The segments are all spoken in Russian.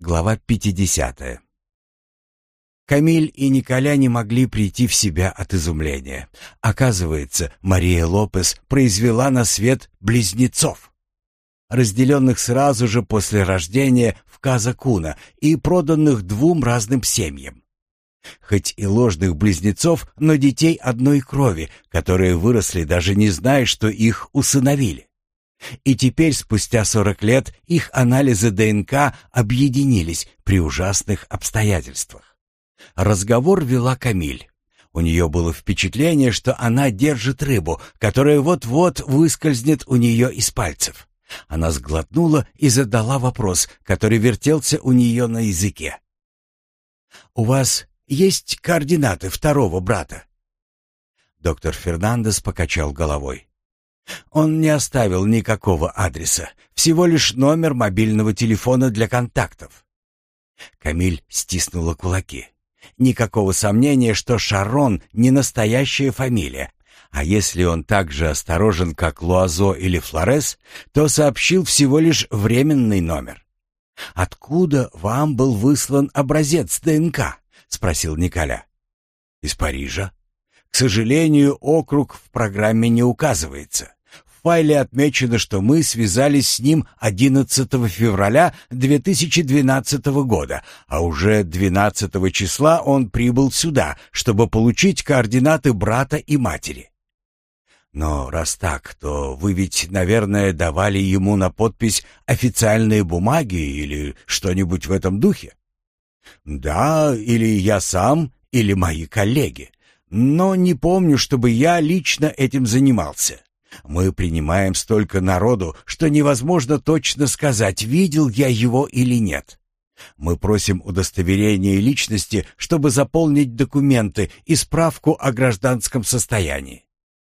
Глава 50. Камиль и Николя не могли прийти в себя от изумления. Оказывается, Мария Лопес произвела на свет близнецов, разделенных сразу же после рождения в Каза-Куна и проданных двум разным семьям. Хоть и ложных близнецов, но детей одной крови, которые выросли, даже не зная, что их усыновили. И теперь, спустя 40 лет, их анализы ДНК объединились при ужасных обстоятельствах. Разговор вела Камиль. У нее было впечатление, что она держит рыбу, которая вот-вот выскользнет у нее из пальцев. Она сглотнула и задала вопрос, который вертелся у нее на языке. «У вас есть координаты второго брата?» Доктор Фернандес покачал головой. Он не оставил никакого адреса, всего лишь номер мобильного телефона для контактов. Камиль стиснула кулаки. Никакого сомнения, что Шарон не настоящая фамилия, а если он так же осторожен, как Луазо или Флорес, то сообщил всего лишь временный номер. «Откуда вам был выслан образец ДНК?» — спросил Николя. «Из Парижа. К сожалению, округ в программе не указывается. В файле отмечено, что мы связались с ним 11 февраля 2012 года, а уже 12 числа он прибыл сюда, чтобы получить координаты брата и матери. Но раз так, то вы ведь, наверное, давали ему на подпись официальные бумаги или что-нибудь в этом духе?» «Да, или я сам, или мои коллеги. Но не помню, чтобы я лично этим занимался. Мы принимаем столько народу, что невозможно точно сказать, видел я его или нет. Мы просим удостоверение личности, чтобы заполнить документы и справку о гражданском состоянии».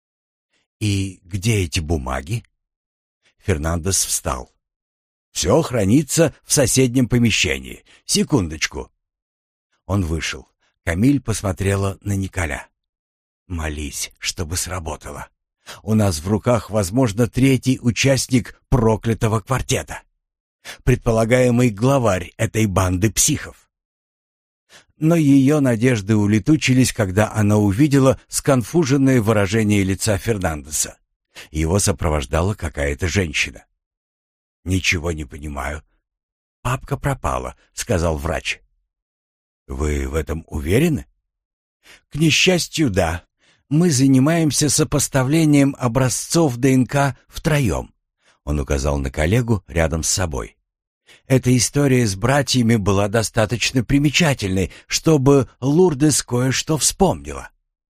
«И где эти бумаги?» Фернандес встал. «Все хранится в соседнем помещении. Секундочку». Он вышел. Камиль посмотрела на Николя. «Молись, чтобы сработало. У нас в руках, возможно, третий участник проклятого квартета. Предполагаемый главарь этой банды психов». Но ее надежды улетучились, когда она увидела сконфуженное выражение лица Фернандеса. Его сопровождала какая-то женщина. «Ничего не понимаю». «Папка пропала», — сказал врач. «Вы в этом уверены?» «К несчастью, да. Мы занимаемся сопоставлением образцов ДНК втроем», — он указал на коллегу рядом с собой. «Эта история с братьями была достаточно примечательной, чтобы Лурдес кое-что вспомнила».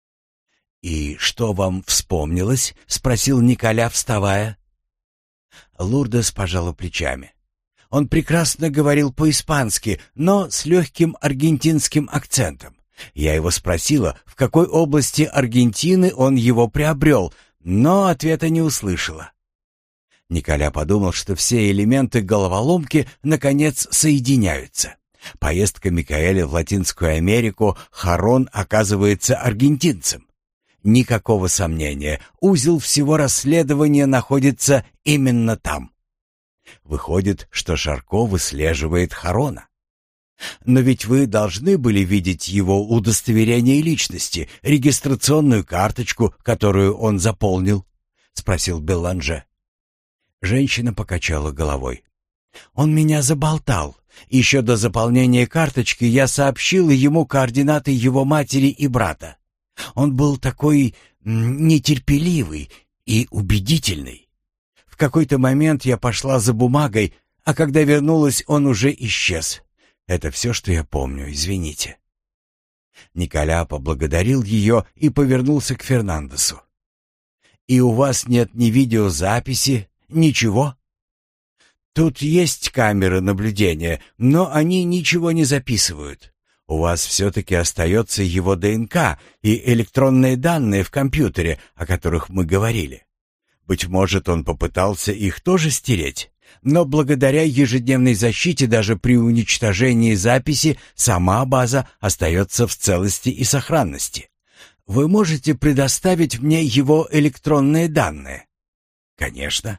«И что вам вспомнилось?» — спросил Николя, вставая. Лурдес пожала плечами. Он прекрасно говорил по-испански, но с легким аргентинским акцентом. Я его спросила, в какой области Аргентины он его приобрел, но ответа не услышала. Николя подумал, что все элементы головоломки наконец соединяются. Поездка Микаэля в Латинскую Америку, Харон оказывается аргентинцем. Никакого сомнения, узел всего расследования находится именно там. Выходит, что Шарко выслеживает Харона. Но ведь вы должны были видеть его удостоверение личности, регистрационную карточку, которую он заполнил, спросил Белланже. Женщина покачала головой. Он меня заболтал. Еще до заполнения карточки я сообщила ему координаты его матери и брата. Он был такой нетерпеливый и убедительный. В какой-то момент я пошла за бумагой, а когда вернулась, он уже исчез. Это все, что я помню, извините». Николя поблагодарил ее и повернулся к Фернандесу. «И у вас нет ни видеозаписи, ничего?» «Тут есть камеры наблюдения, но они ничего не записывают. У вас все-таки остается его ДНК и электронные данные в компьютере, о которых мы говорили. Быть может, он попытался их тоже стереть, но благодаря ежедневной защите даже при уничтожении записи сама база остается в целости и сохранности. Вы можете предоставить мне его электронные данные?» «Конечно.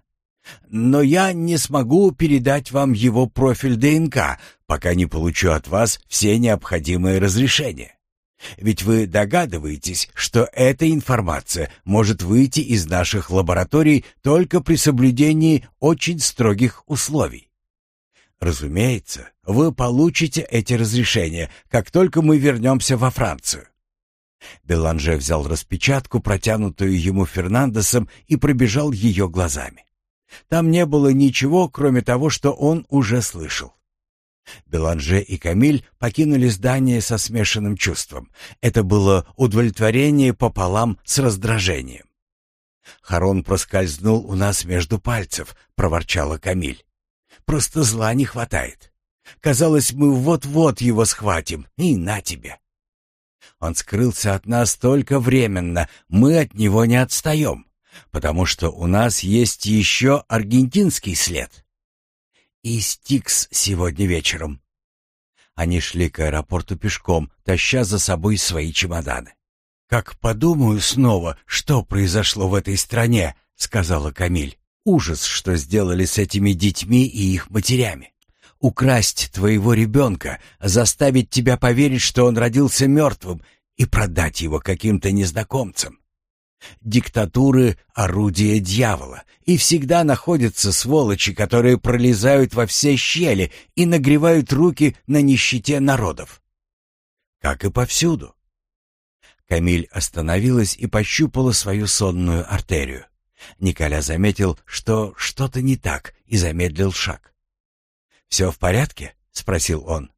Но я не смогу передать вам его профиль ДНК, пока не получу от вас все необходимые разрешения. Ведь вы догадываетесь, что эта информация может выйти из наших лабораторий только при соблюдении очень строгих условий. Разумеется, вы получите эти разрешения, как только мы вернемся во Францию. Беланже взял распечатку, протянутую ему Фернандесом, и пробежал ее глазами. Там не было ничего, кроме того, что он уже слышал. Беланже и Камиль покинули здание со смешанным чувством. Это было удовлетворение пополам с раздражением. «Харон проскользнул у нас между пальцев», — проворчала Камиль. «Просто зла не хватает. Казалось, мы вот-вот его схватим, и на тебе. Он скрылся от нас только временно, мы от него не отстаем, потому что у нас есть еще аргентинский след. И Стикс сегодня вечером». Они шли к аэропорту пешком, таща за собой свои чемоданы. «Как подумаю снова, что произошло в этой стране», — сказала Камиль. «Ужас, что сделали с этими детьми и их матерями. Украсть твоего ребенка, заставить тебя поверить, что он родился мертвым, и продать его каким-то незнакомцам. Диктатуры — орудие дьявола, и всегда находятся сволочи, которые пролезают во все щели и нагревают руки на нищете народов. Как и повсюду». Камиль остановилась и пощупала свою сонную артерию. Николя заметил, что что-то не так, и замедлил шаг. «Все в порядке?» — спросил он.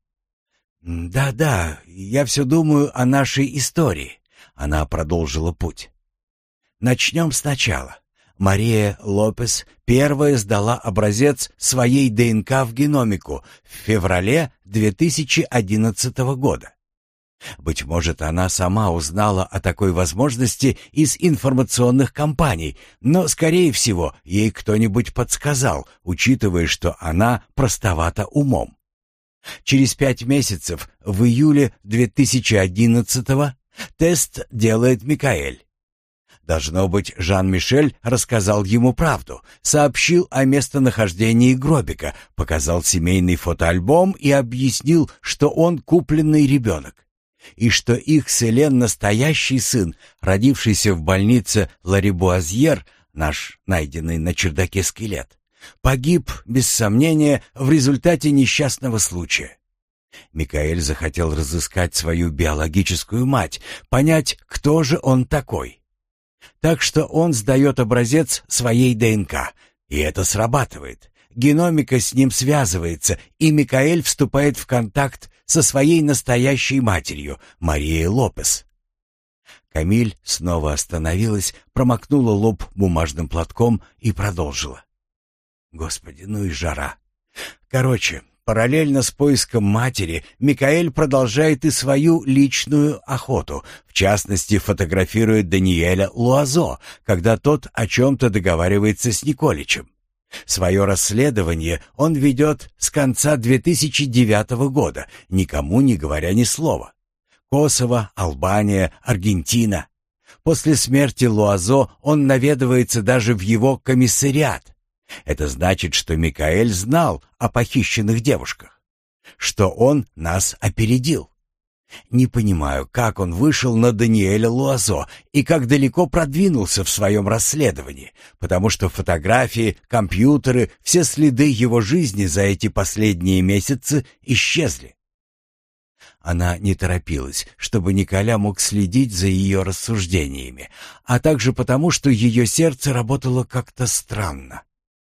«Да, я все думаю о нашей истории», — она продолжила путь. «Начнем сначала. Мария Лопес первая сдала образец своей ДНК в геномику в феврале 2011 года. Быть может, она сама узнала о такой возможности из информационных кампаний, но, скорее всего, ей кто-нибудь подсказал, учитывая, что она простовата умом. Через 5 месяцев, в июле 2011-го, тест делает Микаэль. Должно быть, Жан-Мишель рассказал ему правду, сообщил о местонахождении гробика, показал семейный фотоальбом и объяснил, что он купленный ребенок, и что их с Элен настоящий сын, родившийся в больнице Ларибуазьер, наш найденный на чердаке скелет, погиб, без сомнения, в результате несчастного случая. Микаэль захотел разыскать свою биологическую мать, понять, кто же он такой. Так что он сдает образец своей ДНК, и это срабатывает. Геномика с ним связывается, и Микаэль вступает в контакт со своей настоящей матерью, Марией Лопес. Камиль снова остановилась, промокнула лоб бумажным платком и продолжила. Господи, ну и жара. Короче, параллельно с поиском матери, Микаэль продолжает и свою личную охоту. В частности, фотографирует Даниэля Луазо, когда тот о чем-то договаривается с Николичем. Свое расследование он ведет с конца 2009 года, никому не говоря ни слова. Косово, Албания, Аргентина. После смерти Луазо он наведывается даже в его комиссариат. Это значит, что Микаэль знал о похищенных девушках, что он нас опередил. Не понимаю, как он вышел на Даниэля Луазо и как далеко продвинулся в своем расследовании, потому что фотографии, компьютеры, все следы его жизни за эти последние месяцы исчезли. Она не торопилась, чтобы Николя мог следить за ее рассуждениями, а также потому, что ее сердце работало как-то странно.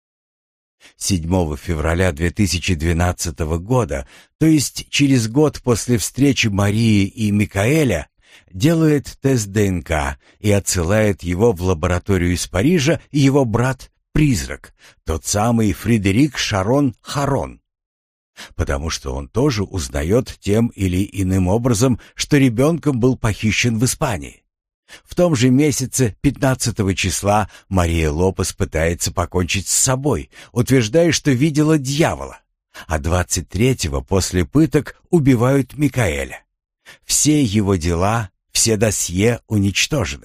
7 февраля 2012 года, то есть через год после встречи Марии и Микаэля, делает тест ДНК и отсылает его в лабораторию из Парижа его брат-призрак, тот самый Фредерик Шарон Харон. Потому что он тоже узнает тем или иным образом, что ребенком был похищен в Испании. В том же месяце, 15 числа, Мария Лопес пытается покончить с собой, утверждая, что видела дьявола, а 23-го после пыток убивают Микаэля. Все его дела, все досье уничтожены.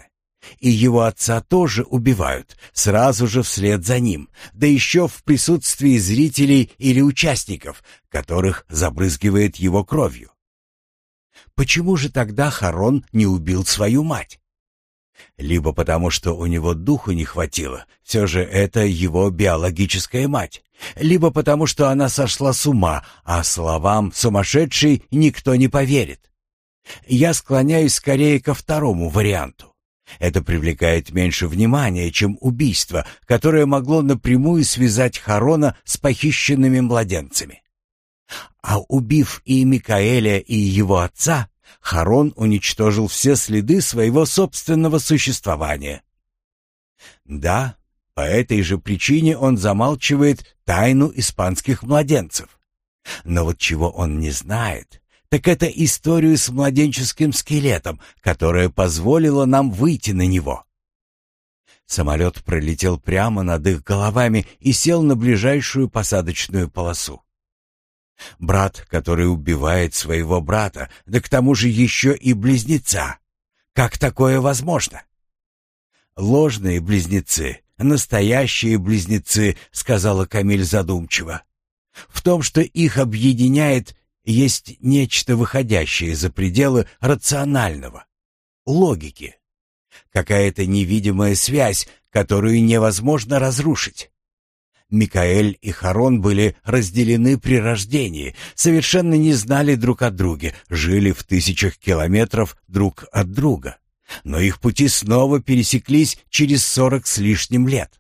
И его отца тоже убивают, сразу же вслед за ним, да еще в присутствии зрителей или участников, которых забрызгивает его кровью. Почему же тогда Харон не убил свою мать? Либо потому, что у него духу не хватило, все же это его биологическая мать, либо потому, что она сошла с ума, а словам «сумасшедший» никто не поверит. Я склоняюсь скорее ко второму варианту. Это привлекает меньше внимания, чем убийство, которое могло напрямую связать Харона с похищенными младенцами. А убив и Микаэля, и его отца, Харон уничтожил все следы своего собственного существования. Да, по этой же причине он замалчивает тайну испанских младенцев. Но вот чего он не знает, так это историю с младенческим скелетом, которая позволила нам выйти на него. Самолет пролетел прямо над их головами и сел на ближайшую посадочную полосу. Брат, который убивает своего брата, да к тому же еще и близнеца. Как такое возможно? Ложные близнецы, настоящие близнецы, сказала Камиль задумчиво. В том, что их объединяет, есть нечто выходящее за пределы рационального, логики. Какая-то невидимая связь, которую невозможно разрушить. Микаэль и Харон были разделены при рождении, совершенно не знали друг о друге, жили в тысячах километров друг от друга. Но их пути снова пересеклись через 40 с лишним лет.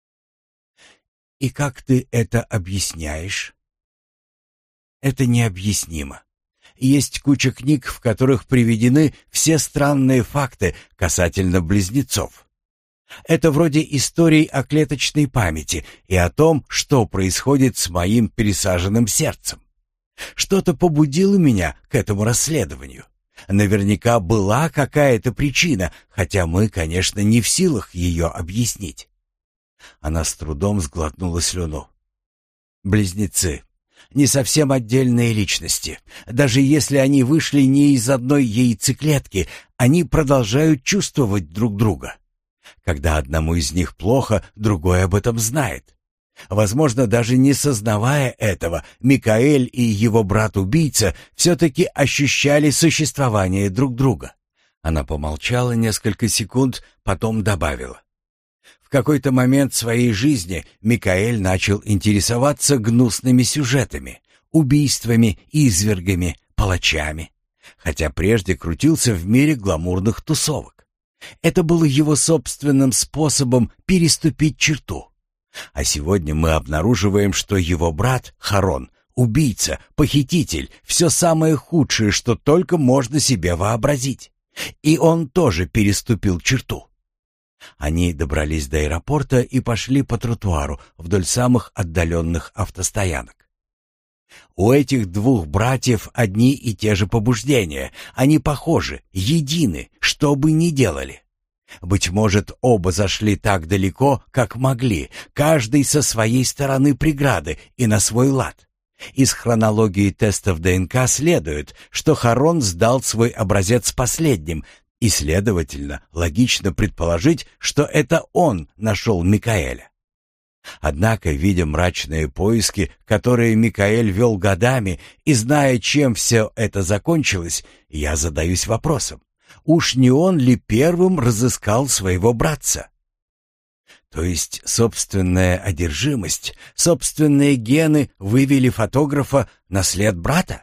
И как ты это объясняешь? Это необъяснимо. Есть куча книг, в которых приведены все странные факты касательно близнецов. Это вроде историй о клеточной памяти и о том, что происходит с моим пересаженным сердцем. Что-то побудило меня к этому расследованию. Наверняка была какая-то причина, хотя мы, конечно, не в силах ее объяснить. Она с трудом сглотнула слюну. Близнецы. Не совсем отдельные личности. Даже если они вышли не из одной яйцеклетки, они продолжают чувствовать друг друга. Когда одному из них плохо, другой об этом знает. Возможно, даже не сознавая этого, Микаэль и его брат-убийца все-таки ощущали существование друг друга. Она помолчала несколько секунд, потом добавила. В какой-то момент своей жизни Микаэль начал интересоваться гнусными сюжетами, убийствами, извергами, палачами, хотя прежде крутился в мире гламурных тусовок. Это было его собственным способом переступить черту. А сегодня мы обнаруживаем, что его брат Харон — убийца, похититель, все самое худшее, что только можно себе вообразить. И он тоже переступил черту. Они добрались до аэропорта и пошли по тротуару вдоль самых отдаленных автостоянок. У этих двух братьев одни и те же побуждения. Они похожи, едины, что бы ни делали. Быть может, оба зашли так далеко, как могли, каждый со своей стороны преграды и на свой лад. Из хронологии тестов ДНК следует, что Харон сдал свой образец последним, и, следовательно, логично предположить, что это он нашел Микаэля. Однако, видя мрачные поиски, которые Микаэль вел годами, и зная, чем все это закончилось, я задаюсь вопросом, уж не он ли первым разыскал своего братца? То есть собственная одержимость, собственные гены вывели фотографа на след брата?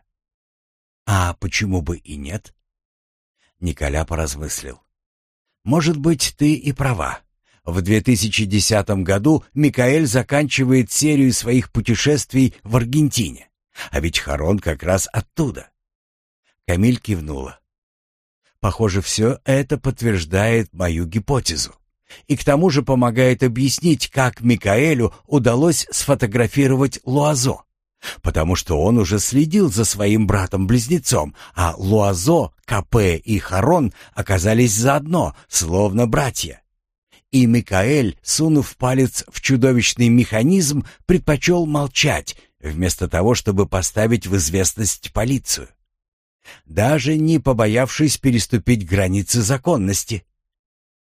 А почему бы и нет? Николя поразмыслил. Может быть, ты и права. В 2010 году Микаэль заканчивает серию своих путешествий в Аргентине. А ведь Харон как раз оттуда. Камиль кивнула. Похоже, все это подтверждает мою гипотезу. И к тому же помогает объяснить, как Микаэлю удалось сфотографировать Луазо. Потому что он уже следил за своим братом-близнецом, а Луазо, Капе и Харон оказались заодно, словно братья. И Микаэль, сунув палец в чудовищный механизм, предпочел молчать, вместо того, чтобы поставить в известность полицию. Даже не побоявшись переступить границы законности.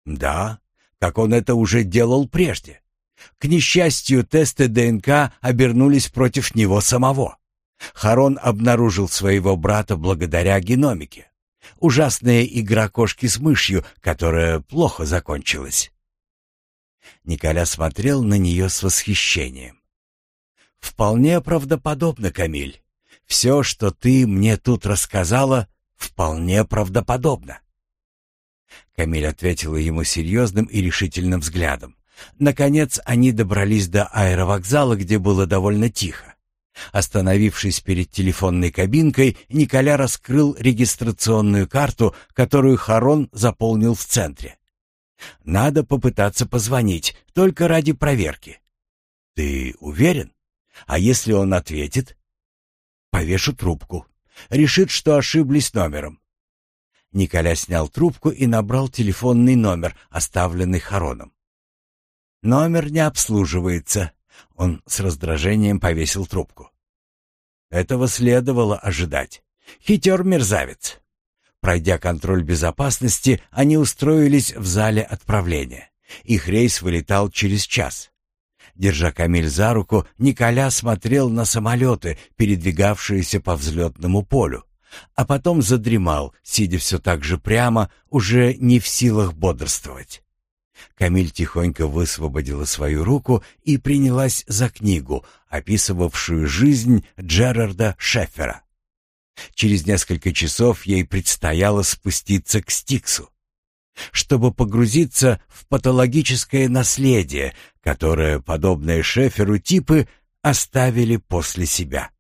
Да, как он это уже делал прежде. К несчастью, тесты ДНК обернулись против него самого. Харон обнаружил своего брата благодаря геномике. Ужасная игра кошки с мышью, которая плохо закончилась. Николя смотрел на нее с восхищением. «Вполне правдоподобно, Камиль. Все, что ты мне тут рассказала, вполне правдоподобно». Камиль ответила ему серьезным и решительным взглядом. Наконец они добрались до аэровокзала, где было довольно тихо. Остановившись перед телефонной кабинкой, Николя раскрыл регистрационную карту, которую Харон заполнил в центре. «Надо попытаться позвонить, только ради проверки». «Ты уверен? А если он ответит?» «Повешу трубку. Решит, что ошиблись номером». Николя снял трубку и набрал телефонный номер, оставленный Хароном. «Номер не обслуживается». Он с раздражением повесил трубку. Этого следовало ожидать. Хитер мерзавец. Пройдя контроль безопасности, они устроились в зале отправления. Их рейс вылетал через час. Держа Камиль за руку, Николя смотрел на самолеты, передвигавшиеся по взлетному полю, а потом задремал, сидя все так же прямо, уже не в силах бодрствовать. Камиль тихонько высвободила свою руку и принялась за книгу, описывавшую жизнь Джерарда Шеффера. Через несколько часов ей предстояло спуститься к Стиксу, чтобы погрузиться в патологическое наследие, которое подобные Шефферу типы оставили после себя.